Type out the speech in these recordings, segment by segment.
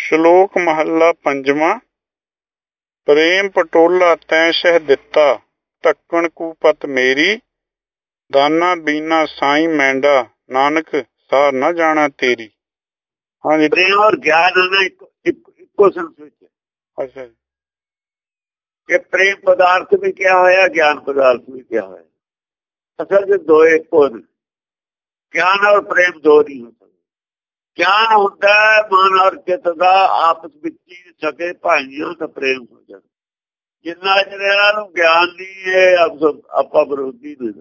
ਸ਼ਲੋਕ ਮਹੱਲਾ ਪੰਜਵਾਂ। ਪ੍ਰੇਮ ਪਟੋਲਾ ਤੈਂ ਸਹਿ ਦਿੱਤਾ, ਢੱਕਣ ਕੂਪਤ ਮੇਰੀ। ਦਾਨਾ ਬੀਨਾ ਸਾਈਂ ਮੈਂਡਾ, ਨਾਨਕ ਸਾਰ ਨਾ ਜਾਣਾ ਤੇਰੀ। ਹਾਂਜੀ, ਪ੍ਰੇਮ ਔਰ ਗਿਆਨ ਇੱਕੋ ਸੰਸ ਵਿੱਚ। ਅੱਛਾ ਜੀ। ਇਹ ਪ੍ਰੇਮ ਪਦਾਰਥ ਵੀ ਕਿਹਾ ਹੋਇਆ, ਗਿਆਨ ਪਦਾਰਥ ਵੀ ਕਿਹਾ ਹੋਇਆ। ਅਸਲ ਵਿੱਚ ਦੋ ਇੱਕੋ ਨੇ। ਗਿਆਨ ਔਰ ਪ੍ਰੇਮ ਦੋ ਨਹੀਂ ਹੋ ਸਕਦੇ। ਗਿਆਨ ਹੁੰਦਾ ਮਨ ਔਰ ਚਿੱਤ ਦਾ ਆਪਸ ਵਿੱਚ ਹੀ ਸਕੇ ਭਾਈਆਂ ਤਾਂ ਪ੍ਰੇਮ ਹੋ ਜਾਂਦਾ। ਜਿੰਨਾ ਚਿਰ ਇਹਨਾਂ ਨੂੰ ਗਿਆਨ ਨਹੀਂ ਹੈ ਆਪਾਂ ਵਿਰੋਧੀ ਨਹੀਂ।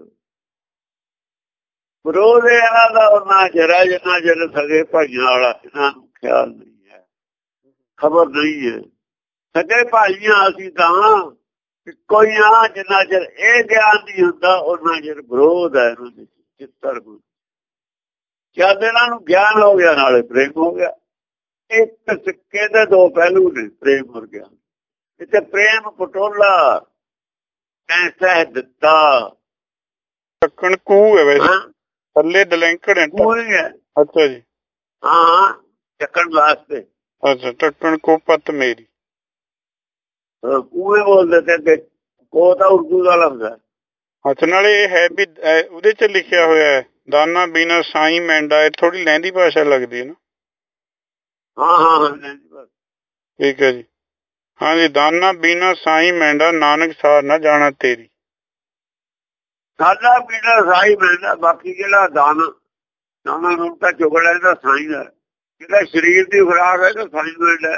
ਵਿਰੋਧ ਇਹਨਾਂ ਦਾ ਉਹਨਾਂ ਚਿਰ ਹੈ ਜਿੰਨਾ ਚਿਰ ਸਕੇ ਭਾਈਆਂ ਵਾਲਾ ਇਹਨਾਂ ਨੂੰ ਖਿਆਲ ਨਹੀਂ ਹੈ, ਖਬਰ ਨਹੀਂ ਹੈ। ਸਕੇ ਭਾਈਆਂ ਅਸੀਂ ਤਾਂ ਇੱਕੋ ਹੀ ਹਾਂ। ਜਿੰਨਾ ਚਿਰ ਇਹ ਗਿਆਨ ਨਹੀਂ ਹੁੰਦਾ ਉਹਨਾਂ ਚਿਰ ਵਿਰੋਧ ਹੈ ਇਹਨਾਂ ਦੇ ਚਿੱਤਰ ਨੂੰ। ਜਦ ਇਹਨਾਂ ਨੂੰ ਗਿਆਨ ਹੋ ਗਿਆ ਨਾਲੇ ਪ੍ਰੇਮ ਹੋ ਗਿਆ। ਇੱਕ ਸਿੱਕੇ ਦੇ ਦੋ ਪਹਿਲੂ ਨੇ, ਪ੍ਰੇਮ ਔਰ ਗਿਆਨ। ਇੱਥੇ ਪ੍ਰੇਮ ਪਟੋਲਾ ਐਸਾ ਦਿੱਤਾ, ਢੱਕਣ ਕੂ ਹੈ ਵੈਸੇ, ਥੱਲੇ ਦਲੈਂਕੜ ਹੈ। ਅੱਛਾ ਜੀ। ਹਾਂ, ਢੱਕਣ ਵਾਸਤੇ। ਅੱਛਾ, ਢੱਕਣ ਕੂਪਤ ਮੇਰੀ। ਕੂਏ ਬੋਲਦੇ ਤੇ ਅੱਗੇ, ਕੋ ਤਾਂ ਉਰਦੂ ਦਾ ਲਫ਼ਜ਼ ਹੈ। ਅੱਛਾ, ਨਾਲੇ ਇਹ ਹੈ ਵੀ ਉਹਦੇ ਚ ਲਿਖਿਆ ਹੋਇਆ ਹੈ ਦਾਨਾ ਬੀਨਾ ਸਾਈਂ ਮੈਂਡਾ। ਇਹ ਥੋੜੀ ਲਹਿੰਦੀ ਭਾਸ਼ਾ ਲੱਗਦੀ ਹੈ ਨਾ। ਹਾਂ, ਠੀਕ ਹੈ ਜੀ। ਹਾਂਜੀ, ਦਾਨਾ ਬੀਨਾ ਸਾਈਂ ਮੈਂਡਾ, ਨਾਨਕ ਸਾਰ ਨਾ ਜਾਣਾ ਤੇਰੀ। ਦਾਨਾ ਬੀਨਾ ਸਾਈਂ ਮੈਂਡਾ। ਬਾਕੀ ਜਿਹੜਾ ਦਾਨਾ ਨੂੰ ਤਾਂ ਚੁਗ ਲੈਂਦਾ ਸਾਈਂ ਦਾ। ਜਿਹੜਾ ਸਰੀਰ ਦੀ ਖੁਰਾਕ ਹੈ ਤਾਂ ਸਾਈਂ ਮੈਂਡਾ।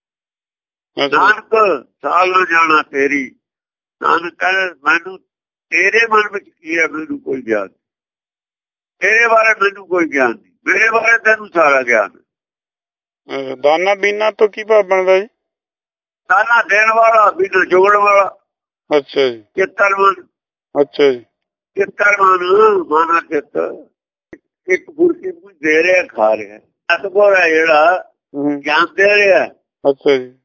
ਨਾਨਕ ਸਾਰ ਨਾ ਜਾਣਾ ਤੇਰੀ। ਨਾਨਕ ਕਹਿੰਦਾ ਮੈਨੂੰ ਤੇਰੇ ਮਨ ਵਿੱਚ ਕੀ ਹੈ ਮੈਨੂੰ ਕੋਈ ਗਿਆਨ ਨਹੀਂ। ਤੇਰੇ ਬਾਰੇ ਮੈਨੂੰ ਕੋਈ ਗਿਆਨ ਨਹੀਂ, ਮੇਰੇ ਬਾਰੇ ਤੈਨੂੰ ਸਾਰਾ ਗਿਆਨ ਹੈ। ਦਾਨਾ ਬੀਨਾ ਤੋਂ ਕੀ ਭਾਵ ਬਣਦਾ ਜੀ? ਦਾਨਾ ਦੇਣ ਵਾਲਾ, ਬੀਨਾ ਚੁਗਣ ਵਾਲਾ। ਅੱਛਾ ਜੀ। ਚਿੱਤਰ ਮਨ। ਅੱਛਾ ਜੀ। ਚਿੱਤਰ ਮਨ, ਮਾਨਾ ਚਿੱਤ ਇੱਕ ਬੁਰਕੀ ਕੁਝ ਦੇ ਰਿਹਾ, ਖਾ ਰਿਹਾ। ਸਤਿਗੁਰ ਹੈ ਜਿਹੜਾ ਗਿਆਨ ਦੇ ਰਿਹਾ। ਅੱਛਾ ਜੀ।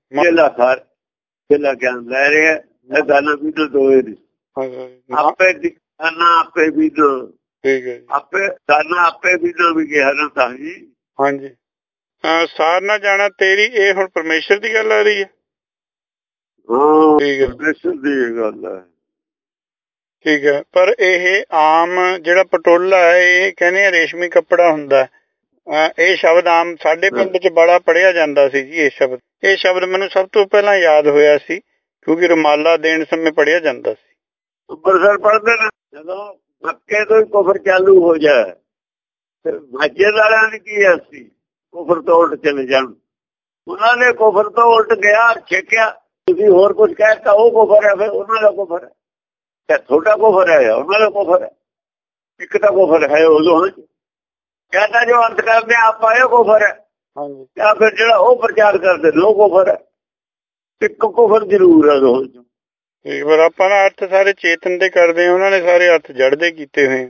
ਚੇਲਾ ਗਿਆਨ ਲੈ ਰਿਹਾ। ਇਹ ਦਾਨਾ ਬੀਨਾ ਦੋਏ ਨੇ। ਆਪੇ ਦਾਨਾ ਆਪੇ ਬੀਨਾ। ਠੀਕ ਹੈ ਜੀ। ਆਪੇ ਦਾਨਾ ਆਪੇ ਬੀਨਾ ਵੀ ਕਿਹਾ ਨਾ ਤਾਂ ਜੀ। ਹਾਂਜੀ। ਸਾਰ ਨਾ ਜਾਣਾ ਤੇਰੀ, ਇਹ ਹੁਣ ਪਰਮੇਸ਼ਰ ਦੀ ਗੱਲ ਆ ਰਹੀ ਹੈ। ਹਾਂ, ਪਰਮੇਸ਼ਰ ਦੀ ਗੱਲ ਹੈ। ਠੀਕ ਹੈ। ਪਰ ਇਹ ਆਮ ਜਿਹੜਾ ਪਟੋਲਾ ਹੈ, ਇਹ ਕਹਿੰਦੇ ਆ ਰੇਸ਼ਮੀ ਕੱਪੜਾ ਹੁੰਦਾ। ਇਹ ਸ਼ਬਦ ਆਮ ਸਾਡੇ ਪਿੰਡ ਚ ਬੜਾ ਪੜ੍ਹਿਆ ਜਾਂਦਾ ਸੀ ਜੀ। ਇਹ ਸ਼ਬਦ ਮੈਨੂੰ ਸਭ ਤੋਂ ਪਹਿਲਾਂ ਯਾਦ ਹੋਇਆ ਸੀ ਕਿਉਂਕਿ ਰੁਮਾਲਾ ਦੇਣ ਸਮੇਂ ਪੜ੍ਹਿਆ ਜਾਂਦਾ ਸੀ। ਅੰਮ੍ਰਿਤਸਰ ਪੜ੍ਹਦੇ ਨੇ ਜਦੋਂ ਮੱਕੇ ਤੋਂ ਹੀ ਕੁਫਰ ਚਾਲੂ ਹੋ ਜਾਏ, ਫਿਰ ਮਾਝੇ ਵਾਲਿਆਂ ਦੀ ਕੀ ਸੀ, ਕੁਫਰ ਤੋਂ ਉਲਟ ਚਲੇ ਜਾਣ। ਉਹਨਾਂ ਨੇ ਕੁਫਰ ਤੋਂ ਉਲਟ ਗਿਆ, ਛੇਕਿਆ। ਤੁਸੀਂ ਹੋਰ ਕੁਝ ਕਹਿਤਾ ਉਹ ਕੁਫਰ ਹੈ, ਫਿਰ ਉਹਨਾਂ ਦਾ ਕੁਫਰ ਹੈ। ਤੁਹਾਡਾ ਕੁਫਰ ਹੈ, ਉਹਨਾਂ ਦਾ ਕੁਫਰ ਹੈ। ਇੱਕ ਤਾਂ ਕੁਫਰ ਹੈ ਉਦੋਂ ਕਹਿੰਦਾ ਜੋ ਅੰਤ ਕਰਦੇ ਆਪਾਂ ਇਹ ਕੁਫਰ ਹੈ, ਜਾਂ ਫਿਰ ਜਿਹੜਾ ਉਹ ਪ੍ਰਚਾਰ ਕਰਦੇ ਨੇ ਉਹ ਕੁਫਰ ਹੈ। ਇੱਕ ਕੁਫਰ ਜ਼ਰੂਰ ਹੈ ਦੋਹਾਂ ਚੋਂ। ਪਰ ਆਪਾਂ ਨਾ ਅਰਥ ਸਾਰੇ ਚੇਤਨ ਦੇ ਕਰਦੇ ਹਾਂ, ਉਹਨਾਂ ਨੇ ਸਾਰੇ ਅਰਥ ਜੜ ਦੇ ਕੀਤੇ ਹੋਏ।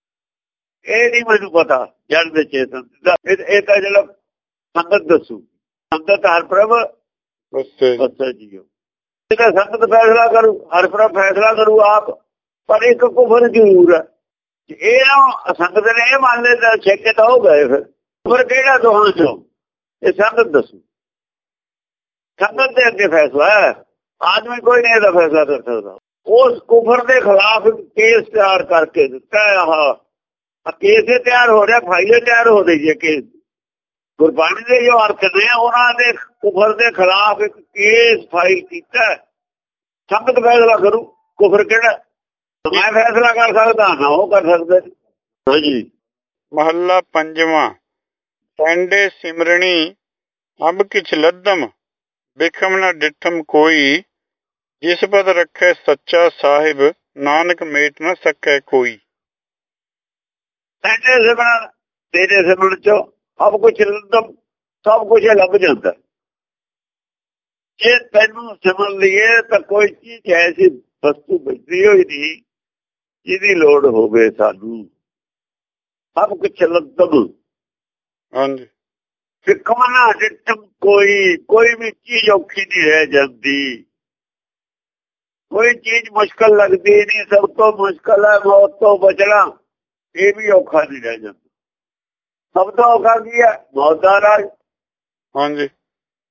ਇਹ ਨਹੀਂ ਮੈਨੂੰ ਪਤਾ ਜੜ ਦੇ ਚੇਤਨ ਦਾ। ਇਹ ਤਾਂ ਜਿਹੜਾ ਸੰਗਤ ਦੱਸੂ, ਸੰਗਤ ਹਰ ਪ੍ਰਭ ਬੱਚਾ ਜੀਓ। ਇਹ ਤਾਂ ਸੰਗਤ ਫੈਸਲਾ ਕਰੂ, ਹਰ ਪ੍ਰਭ ਫੈਸਲਾ ਕਰੂ ਆਪ। ਪਰ ਇੱਕ ਕੁਫਰ ਜ਼ਰੂਰ ਹੈ। ਇਹ ਨਾ ਸੰਗਤ ਨੇ ਇਹ ਮੰਨ ਲਿਆ ਛੇਕੇ ਤਾਂ ਹੋ ਗਏ। ਫਿਰ ਕੁਫਰ ਕਿਹੜਾ ਦੋਹਾਂ ਚੋਂ, ਇਹ ਸੰਗਤ ਦੱਸੂ। ਸੰਗਤ ਦੇ ਅੱਗੇ ਫੈਸਲਾ ਹੈ, ਆਦਮੀ ਕੋਈ ਨਹੀਂ ਇਹਦਾ ਫੈਸਲਾ ਕਰ ਸਕਦਾ। ਉਸ ਕੁਫਰ ਦੇ ਖਿਲਾਫ ਕੇਸ ਤਿਆਰ ਕਰਕੇ ਦਿੱਤਾ। ਆਹ ਕੇਸ ਤਿਆਰ ਹੋ ਰਿਹਾ, ਫਾਈਲ ਤਿਆਰ ਹੋ ਰਹੀ ਹੈ। ਕੇਸ ਗੁਰਬਾਣੀ ਦੇ ਜੋ ਅਰਥ ਨੇ ਉਹਨਾਂ ਦੇ ਕੁਫਰ ਦੇ ਖਿਲਾਫ ਇੱਕ ਕੇਸ ਫਾਈਲ ਕੀਤਾ। ਸੰਗਤ ਫੈਸਲਾ ਕਰੂ ਕੁਫਰ ਕਿਹੜਾ। ਮੈਂ ਫੈਸਲਾ ਕਰ ਸਕਦਾ ਨਾ ਉਹ ਕਰ ਸਕਦੇ। ਹਾਂਜੀ। ਮਹੱਲਾ ਪੰਜਵਾਂ। ਪੈਂਡੇ ਸਿਮਰਣੀ ਅਬ ਕਿਛ ਲੱਦਮ, ਬਿਖਮ ਨਾ ਡਿਠਮ ਕੋਈ। ਜਿਸ ਪਦ ਰੱਖੇ ਸੱਚਾ ਸਾਹਿਬ, ਨਾਨਕ ਮੇਟ ਨਾ ਸਕੈ ਕੋਈ। ਪੈਂਡੇ ਸਿਮਰਨ, ਤੇਰੇ ਸਿਮਰਨ ਚੋਂ ਅਬ ਕੁਛ ਲੱਦਮ, ਸਭ ਕੁਛ ਲੱਭ ਜਾਂਦਾ। ਜੇ ਤੈਨੂੰ ਸਿਮਰਨ ਲਈਏ ਤਾਂ ਕੋਈ ਚੀਜ਼ ਐਸੀ ਵਸਤੂ ਬਚਦੀ ਹੋਈ ਨਹੀਂ ਜਿਹਦੀ ਲੋੜ ਹੋਵੇ ਸਾਨੂੰ। ਸਭ ਕੁਛ ਲੱਦਮ। ਹਾਂਜੀ। ਬਿਖਮ ਨਾ ਡਿਠਮ ਕੋਈ ਵੀ ਚੀਜ਼ ਔਖੀ ਨਹੀਂ ਰਹਿ ਜਾਂਦੀ। ਕੋਈ ਚੀਜ਼ ਮੁਸ਼ਕਲ ਲੱਗਦੀ ਨਹੀਂ। ਸਭ ਤੋਂ ਮੁਸ਼ਕਲ ਹੈ ਮੌਤ ਤੋਂ ਬਚਣਾ। ਇਹ ਵੀ ਔਖਾ ਨਹੀਂ ਰਹਿ ਜਾਂਦਾ। ਸਭ ਤੋਂ ਔਖਾ ਕੀ ਹੈ? ਮੌਤ ਦਾ ਰਾਜ। ਹਾਂਜੀ।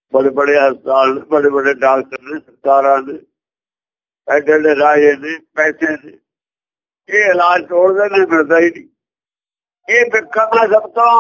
बड़े बड़े हस्पताल ने, बड़े बड़े डॉक्टर ने, सरकारां ने, एडे एडे राजे ने, पैसे ने, ये इलाज तोड़ते ने, मिलता ही नहीं। ये भिक्खा में सब तो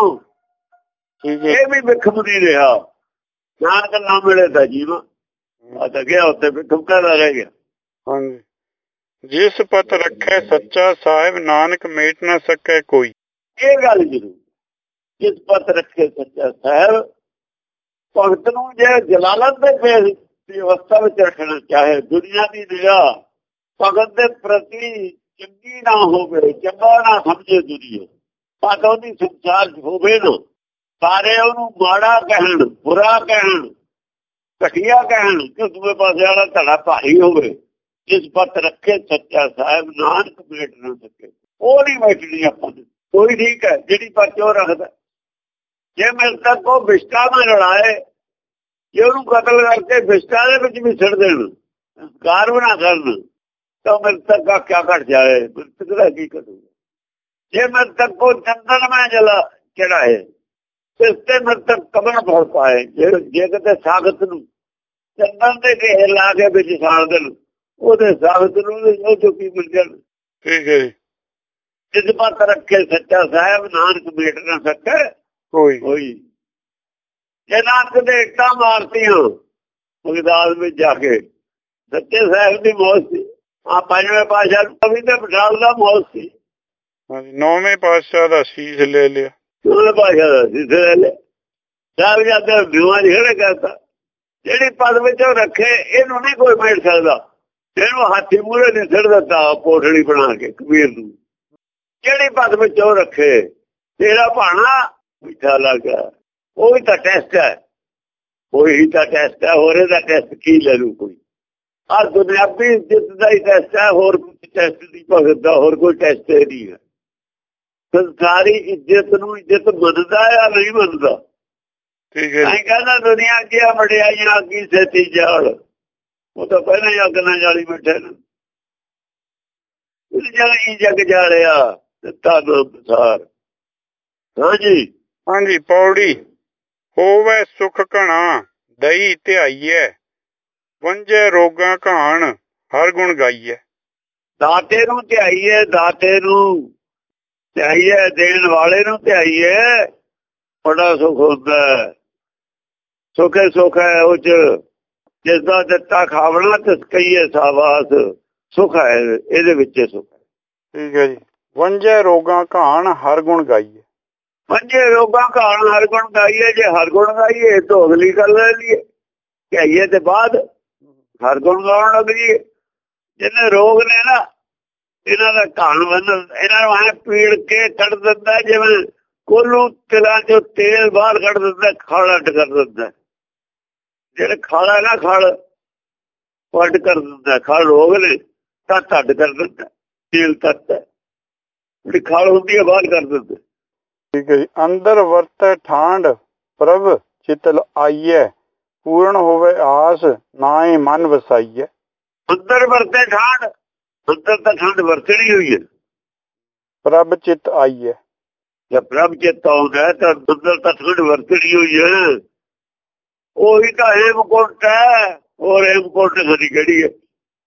ये भी भिक्ख नहीं रहा। नानक ना मिले था जीवा तो गया उत्ते भिक्ख रह गया। हाँ जी। जिस पत रखे सच्चा साहिब नानक मेट ना सके कोई। ये गल जरूर, जिस पत रखे सच्चा साहिब भगत नूं जे जलालत दे अवस्था में रखना चाहे, दुनिया की निगाह भगत के प्रति चंगी ना होवे, चंगा ना समझे दुनिया, पत ओहदी संसार च होवे ना, सारे ओनू माड़ा कहण, बुरा कहण, घटिया कहण कि दूए पासे वाला धड़ा भारी होवे। जिस पत रखे सच्चा साहिब नानक मेट ना सके, वो नहीं बैठनी अपन कोई। ठीक है जिहड़ी पत ओ रखदा, जे मेरे तक वो विष्टा में लड़ाए, जे उन्होंने कतल करके विष्टा दे भी सिड़ देन, संस्कार भी ना करन, तो मेरे तक का क्या घट जाए, मृतक का की करूंगा। जे मेरे तक को चंदन में जला चढ़ाए, इससे मेरे तक कमर भर पाए। जे किते सागत नूं चंदन दे ढेर ला के विच साड़ देन, ਉਹਦੇ ਸਾਬਤ ਨੂੰ ਉਹ ਚੁੱਕੀ ਮਿਲ ਜਾਣ। ਠੀਕ ਹੈ ਜੀ। ਜਿਸ ਪਤ ਰੱਖੇ ਸੱਚਾ ਸਾਹਿਬ ਨਾਨਕ ਮੇਟ ਨਾ ਸਕੇ ਕੋਈ। ਜੇ ਨਾਨਕ ਦੇ ਇੱਟਾਂ ਮਾਰਤੀਆਂ ਬਗਦਾਦ ਵਿੱਚ ਜਾ ਕੇ, ਸੱਚੇ ਸਾਹਿਬ ਦੀ ਮੌਤ ਸੀ। ਆ ਪੰਜਵੇਂ ਪਾਤਸ਼ਾਹ ਨੂੰ ਵੀ ਤੇ ਬਿਠਾਲ ਦਾ ਮੌਤ ਸੀ। ਨੌਵੇਂ ਪਾਤਸ਼ਾਹ ਦਾ ਸੀਸ ਲੈ ਲਿਆ। ਨੌਵੇਂ ਪਾਤਸ਼ਾਹ ਦਾ ਸੀਸ ਲੈ ਲਿਆ। ਸਾਹਿਬ ਜਾਂਦੇ ਵਿਊਆਂ ਦੀ ਖੜੇ ਕਰਤਾ। ਜਿਹੜੀ ਪਦ ਵਿੱਚ ਉਹ ਰੱਖੇ ਇਹਨੂੰ ਨਹੀਂ ਕੋਈ ਮੇਟ ਸਕਦਾ। ਇਹਨੂੰ ਹਾਥੀ ਮੂਹਰੇ ਨਹੀਂ ਸਿੱਟ ਦਿੱਤਾ ਕੋਠੜੀ ਬਣਾ ਕੇ ਕਬੀਰ ਨੂੰ। ਜਿਹੜੀ ਪਦ ਵਿੱਚ ਉਹ ਰੱਖੇ ਤੇਰਾ ਭਾਣਾ ਮਿੱਠਾ ਲੱਗਾ। ਉਹ ਵੀ ਤਾਂ ਟੈਸਟ ਹੈ, ਉਹੀ ਤਾਂ ਟੈਸਟ ਹੈ। ਹੋਰ ਇਹਦਾ ਟੈਸਟ ਕੀ ਲੈ ਲੂ ਕੋਈ? ਆਹ ਦੁਨਿਆਵੀ ਇੱਜ਼ਤ ਦਾ ਹੀ ਟੈਸਟ ਹੈ, ਹੋਰ ਕੋਈ ਟੈਸਟ ਨਹੀਂ ਭਗਤ ਦਾ, ਹੋਰ ਕੋਈ ਟੈਸਟ ਨਹੀਂ ਹੈ। ਸੰਸਾਰੀ ਇੱਜ਼ਤ ਨੂੰ ਇੱਜ਼ਤ ਮੰਨਦਾ ਜਾਂ ਨਹੀਂ ਮੰਨਦਾ? ਠੀਕ ਹੈ। ਕਹਿੰਦਾ ਦੁਨੀਆ ਕੀ ਵਡਿਆਈਆਂ ਅੱਗੀ ਸੇਤੀ ਜਾਲ, ਉਹ ਤਾਂ ਪਹਿਲਾਂ ਹੀ ਅੱਗ ਨਾਲ ਜਾਲੀ ਬੈਠੇ ਨੇ। ਜਗ ਜਾਲਿਆ ਦਿੱਤਾ ਨਾਮ। ਹਾਂਜੀ ਹਾਂਜੀ। ਪੌੜੀ ਹੋਵੇ ਸੁਖ ਘਣਾ ਦਈ ਧਿਆਈਐ, ਵੰਝੇ ਰੋਗਾਂ ਘਾਣ ਹਰ ਗੁਣ ਗਾਈਐ। ਦਾਤੇ ਨੂੰ ਧਿਆਈਏ, ਦਾਤੇ ਨੂੰ ਧਿਆਈਏ, ਦੇਣ ਵਾਲੇ ਨੂੰ ਧਿਆਈਏ, ਬੜਾ ਸੁਖ ਹੁੰਦਾ। ਸੁਖੇ ਸੁਖ ਹੈ ਉਹ ਚ, ਜਿਸ ਦਾ ਦਿੱਤਾ ਖਾਵਣਾ ਤਿਸ ਕਹੀਏ ਸਾਬਾਸ। ਸੁਖ ਹੈ ਇਹਦੇ ਵਿੱਚ, ਸੁਖ ਹੈ। ਠੀਕ ਹੈ ਜੀ। ਵੰਝੇ ਰੋਗਾਂ ਘਾਣ ਹਰ ਗੁਣ ਗਾਈਏ। ਵੰਝੇ ਰੋਗਾਂ ਘਾਣ ਹਰ ਗੁਣ ਗਾਈਏ। ਜੇ ਹਰ ਗੁਣ ਗਾਈਏ ਤਾਂ ਅਗਲੀ ਗੱਲ ਲੈ ਲਈਏ, ਕਹੀਏ ਤੇ ਬਾਅਦ ਹਰ ਗੁਣ ਗਾਉਣ ਲੱਗ ਜੀਏ। ਜਿਹਨੇ ਰੋਗ ਨੇ ਨਾ, ਇਹਨਾਂ ਦਾ ਘਾਣ ਬੰਨ, ਇਹਨਾਂ ਨੂੰ ਐ ਪੀੜ ਕੇ ਕੱਢ ਦਿੰਦਾ ਜਿਵੇਂ ਕੋਲੂ ਤਿਲਾਂ ਚੋਂ ਤੇਲ ਬਾਹਰ ਕੱਢ ਦਿੰਦਾ, ਖਾਲ ਅੱਡ ਕਰ ਦਿੰਦਾ। ਜਿਹੜੇ ਖਾਲਾ ਨਾ ਖਲ ਅੱਡ ਕਰ ਦਿੰਦਾ, ਖਲ ਰੋਗ ਨੇ ਤਾਂ ਅੱਡ ਕਰ ਦਿੰਦਾ। ਤੇਲ ਤੱਤ ਹੈ, ਜਿਹੜੀ ਖਲ ਹੁੰਦੀ ਹੈ ਬਾਹਰ ਕਰ ਦਿੰਦਾ। ਠੀਕ ਹੈ ਜੀ। ਅੰਦਰ ਵਰਤੈ ਠਾਂਡ ਪ੍ਰਭ ਚਿਤਲ ਆਈਐ, ਪੂਰਨ ਹੋਵੇ ਆਸ ਨਾਹੀ ਮਨ ਵਸਾਈਐ। ਅੰਦਰ ਵਰਤੇ ਠਾਂਡ, ਅੰਦਰ ਤਾਂ ਠੰਡ ਵਰਤਣੀ ਹੋਈ ਹੈ। ਪ੍ਰਭ ਚਿਤ ਆਈਐ, ਜੇ ਪ੍ਰਭ ਚਿਤ ਆਉਂਦਾ ਤਾਂ ਅੰਦਰ ਤਾਂ ਠੰਡ ਵਰਤਣੀ ਹੋਈ ਹੈ। ਉਹੀ ਤਾਂ ਹੇਮਕੁੰਟ ਹੈ। ਹੋਰ ਹੇਮਕੁੰਟ ਸਾਡੀ ਕਿਹੜੀ ਹੈ?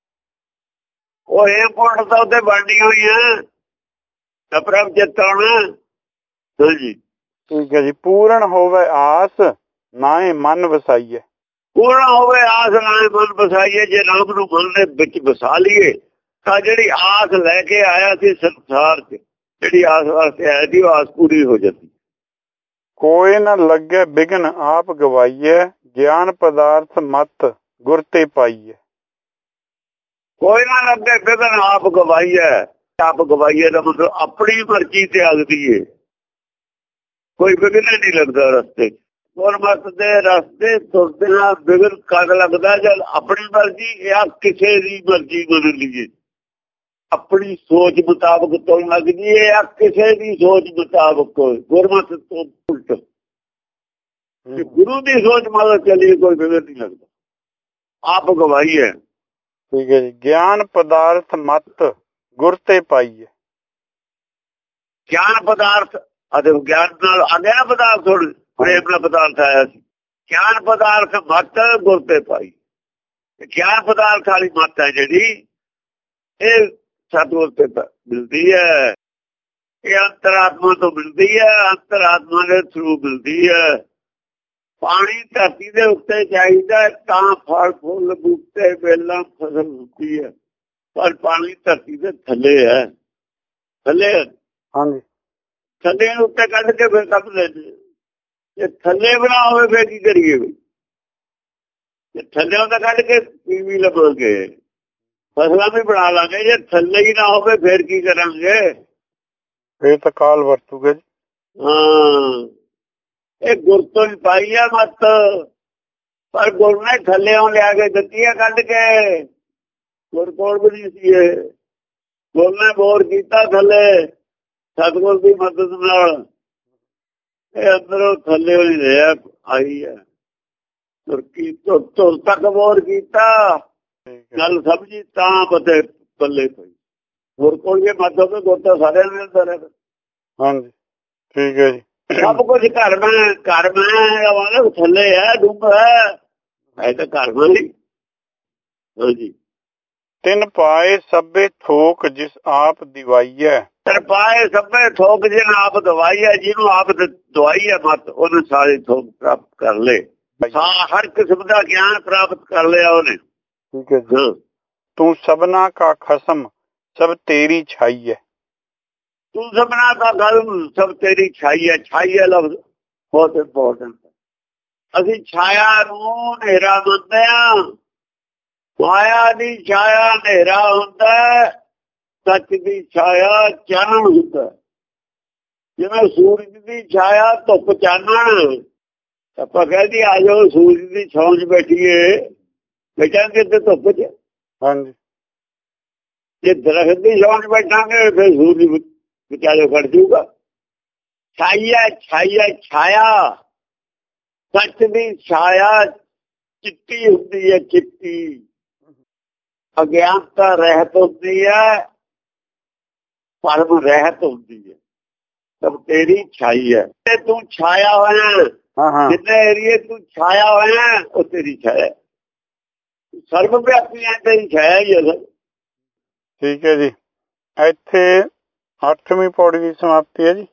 ਉਹ ਹੇਮਕੁੰਟ ਤਾਂ ਉੱਥੇ ਬਣਨੀ ਹੋਈ ਹੈ ਤਾਂ ਪ੍ਰਭ ਚਿਤ ਆਉਣਾ। ਹਾਂਜੀ ਠੀਕ ਹੈ ਜੀ। ਪੂਰਨ ਹੋਵੇ ਆਸ ਨਾਹੀ ਮਨ ਵਸਾਈਐ। ਪੂਰਨ ਹੋਵੇ ਆਸ ਨਾਹੀ ਮਨ ਵਸਾਈਏ। ਜੇ ਨਾਮ ਨੂੰ ਮਨ ਦੇ ਵਿੱਚ ਵਸਾ ਲਈਏ ਤਾਂ ਜਿਹੜੀ ਆਸ ਲੈ ਕੇ ਆਇਆ ਸੀ ਸੰਸਾਰ 'ਚ, ਜਿਹੜੀ ਆਸ ਵਾਸਤੇ ਆਇਆ ਸੀ, ਉਹ ਆਸ ਪੂਰੀ ਹੋ ਜਾਂਦੀ। ਕੋਈ ਨਾ ਲੱਗੇ ਬਿਘਨ ਆਪ ਗਵਾਈਏ, ਗਿਆਨ ਪਦਾਰਥ ਮਤ ਗੁਰ ਤੇ ਪਾਈਏ। ਕੋਈ ਨਾ ਲੱਗੇ ਬਿਘਨ ਆਪ ਗਵਾਈਏ। ਆਪ ਗਵਾਈਏ ਦਾ ਮਤਲਬ ਆਪਣੀ ਮਰਜ਼ੀ ਤੇ ਆਗਦੀ ਏ। ਕੋਈ ਬਿਘਨ ਨਹੀਂ ਲੱਗਦਾ ਰਸਤੇ। ਗੁਰਮਤਿ ਦੇ ਰਸਤੇ ਤੁਰਦਿਆਂ ਬਿਘਨ ਕਦ ਲੱਗਦਾ? ਜਦ ਆਪਣੀ ਮਰਜ਼ੀ ਜਾਂ ਕਿਸੇ ਦੀ ਮਰਜ਼ੀ ਮੰਨ ਲਈਏ, ਆਪਣੀ ਸੋਚ ਮੁਤਾਬਕ ਤੁਰਨ ਲੱਗ ਜੀਏ ਜਾਂ ਕਿਸੇ ਦੀ ਸੋਚ ਮੁਤਾਬਕ। ਗੁਰਮਤਿ ਤੋਂ ਉਲਟ ਗੁਰੂ ਦੀ ਸੋਚ ਮਤਲਬ ਚੱਲੀਏ, ਕੋਈ ਬਿਘਨ ਨਹੀਂ ਲੱਗਦਾ। ਆਪ ਗਵਾਈ ਹੈ। ਠੀਕ ਹੈ ਜੀ। ਗਿਆਨ ਪਦਾਰਥ ਮਤ ਗੁਰ ਤੇ ਪਾਈਏ। ਗਿਆਨ ਪਦਾਰਥ ਅਤੇ ਗਿਆਨ ਨਾਲ ਆ ਗਿਆ ਨਾ ਪਦਾਰਥ। ਹੁਣ ਪ੍ਰੇਮ ਦਾ ਪਦਾਰਥ ਆਇਆ ਸੀ। ਗਿਆਨ ਪਦਾਰਥ ਮਤ ਗੁਰ ਤੇ ਪਾਈ। ਗਿਆਨ ਪਦਾਰਥ ਵਾਲੀ ਮਤ ਹੈ ਜਿਹੜੀ ਇਹ ਸਤਿਗੁਰ ਤੇ ਮਿਲਦੀ ਹੈ। ਇਹ ਅੰਤਰਾਤਮਾ ਤੋਂ ਮਿਲਦੀ ਹੈ, ਅੰਤਰਾਤਮਾ ਦੇ ਥਰੂ ਮਿਲਦੀ ਹੈ। ਪਾਣੀ ਧਰਤੀ ਦੇ ਉੱਤੇ ਚਾਹੀਦਾ ਤਾਂ ਫਲ ਫੁੱਲ ਬੂਟੇ ਵੇਲਾਂ ਫਸਲ ਹੁੰਦੀ ਹੈ, ਪਰ ਪਾਣੀ ਧਰਤੀ ਦੇ ਥੱਲੇ ਹੈ। ਥੱਲੇ ਹਾਂਜੀ, ਥੱਲੇ ਉੱਤੇ ਕੱਢ ਕੇ ਫਿਰ ਕੱਢ ਲੈਂਦੇ। ਜੇ ਥੱਲੇ ਬਣਾ ਹੋਵੇ ਫਿਰ ਕੀ ਕਰੀਏ ਬਈ? ਜੇ ਥੱਲੇ ਤਾਂ ਕੱਢ ਕੇ ਵੀ ਲਵਾਂਗੇ, ਫਸਲਾਂ ਵੀ ਬਣਾ ਲਾਂਗੇ। ਜੇ ਥੱਲੇ ਹੀ ਨਾ ਹੋਵੇ ਫਿਰ ਕੀ ਕਰਾਂਗੇ? ਇਹ ਤਾਂ ਕਾਲ ਵਰਤੂਗੇ ਜੀ। ਹਾਂ, ਇਹ ਗੁਰ ਤੋਂ ਹੀ ਪਾਈ ਆ ਮੱਤ, ਪਰ ਗੁਰ ਨੇ ਥੱਲਿਓਂ ਲਿਆ ਕੇ ਦਿੱਤੀ ਆ ਕੱਢ ਕੇ। ਗੁਰ ਕੋਲ ਵੀ ਨਹੀਂ ਸੀ ਇਹ, ਗੁਰ ਨੇ ਬੋਰ ਕੀਤਾ ਥੱਲੇ ਸਤਿਗੁਰ ਦੀ ਮਦਦ ਨਾਲ। ਇਹ ਅੰਦਰੋਂ ਥੱਲੇ ਹੀ ਰਿਹਾ ਆਈ ਹੈ। ਤੁਰ ਤੱਕ ਬੋਰ ਕੀਤਾ, ਗੱਲ ਸਮਝੀ ਤਾਂ ਪਤੇ ਪੱਲੇ ਪਈ। ਗੁਰ ਕੋਲ ਜੇ ਮੱਤ ਹੋਵੇ ਗੁਰ ਤਾਂ ਸਾਰਿਆਂ ਨੂੰ ਮਿਲਦਾ ਰਹੇ। ਹਾਂਜੀ, ਠੀਕ ਹੈ ਜੀ। ਸਭ ਕੁਝ ਘਰ ਮੈਂ ਥੱਲੇ ਹੈ, ਡੁੱਬ ਹੈ ਤਾਂ ਘਰ ਮੈਂ ਨਹੀਂ। ਹਾਂਜੀ, ਤਿੰਨ ਪਾਏ ਸਭੇ ਥੋਕ ਜਿਸ ਆਪ ਦਿਵਾਈਐ। ਤਿੰਨ ਪਾਏ ਸਭੇ ਥੋਕ ਜਿਨ ਆਪ ਦਵਾਈ ਹੈ। ਜਿਹਨੂੰ ਆਪ ਦਵਾਈ ਹੈ ਮੱਤ, ਉਹਨੇ ਸਾਰੇ ਥੋਕ ਪ੍ਰਾਪਤ ਕਰ ਲਏ। ਹਰ ਕਿਸਮ ਦਾ ਗਿਆਨ ਪ੍ਰਾਪਤ ਕਰ ਲਿਆ ਉਹਨੇ। ਠੀਕ ਹੈ ਜੀ। ਤੂੰ ਸਭਨਾ ਕਾ ਖਸਮ ਸਭ ਤੇਰੀ ਛਾਈ ਹੈ। ਤੂੰ ਸਭਨਾ ਦਾ ਗੱਲ ਸਭ ਤੇਰੀ ਛਾਈ ਹੈ। ਛਾਈ ਹੈ ਲਫ਼ਜ਼ ਬਹੁਤ ਇੰਪੋਰਟੈਂਟ। ਅਸੀਂ ਛਾਇਆ ਨੂੰ ਹਨੇਰਾ ਮੰਨਦੇ ਹਾਂ। ਮਾਇਆ ਦੀ ਛਾਇਆ ਹਨੇਰਾ ਹੁੰਦਾ, ਸੱਚ ਦੀ ਛਾਇਆ ਚਾਨਣ ਹੁੰਦਾ। ਜਿਵੇਂ ਸੂਰਜ ਦੀ ਛਾਇਆ ਧੁੱਪ ਚਾਨਣ। ਆਪਾਂ ਕਹਿੰਦੇ ਆ ਜਾਓ ਸੂਰਜ ਦੀ ਛਾਂ 'ਚ ਬੈਠੀਏ, ਬੈਠਾਂਗੇ ਤੇ ਧੁੱਪ 'ਚ। ਹਾਂਜੀ, ਜੇ ਦਰਖਤ ਦੀ ਛਾਂ 'ਚ ਬੈਠਾਂਗੇ ਫਿਰ ਸੂਰਜ ਵਿਚਾਲੇ ਖੜ ਜਾਊਗਾ। ਛਾਇਆ ਛਾਇਆ ਸੱਚ ਦੀ ਛਾਇਆ ਚਿੱਟੀ ਹੁੰਦੀ ਹੈ, ਚਿੱਟੀ। ਅਗਿਆਨਤਾ ਰਹਿਤ ਹੁੰਦੀ ਹੈ, ਭਰਮ ਰਹਿਤ ਹੁੰਦੀ ਹੈ। ਸਭ ਤੇਰੀ ਛਾਈ ਹੈ ਤੇ ਤੂੰ ਛਾਇਆ ਹੋਇਆ। ਜਿੰਨੇ ਏਰੀਏ ਤੂੰ ਛਾਇਆ ਹੋਇਆ ਉਹ ਤੇਰੀ ਛਾਇਆ। ਸਰਵ ਵਿਆਪੀ ਹੈ, ਤੇਰੀ ਛਾਇਆ ਹੀ ਹੈ। ਠੀਕ ਹੈ ਜੀ। ਇੱਥੇ 8ਵੀਂ ਪੌੜੀ ਦੀ ਸਮਾਪਤੀ ਹੈ ਜੀ।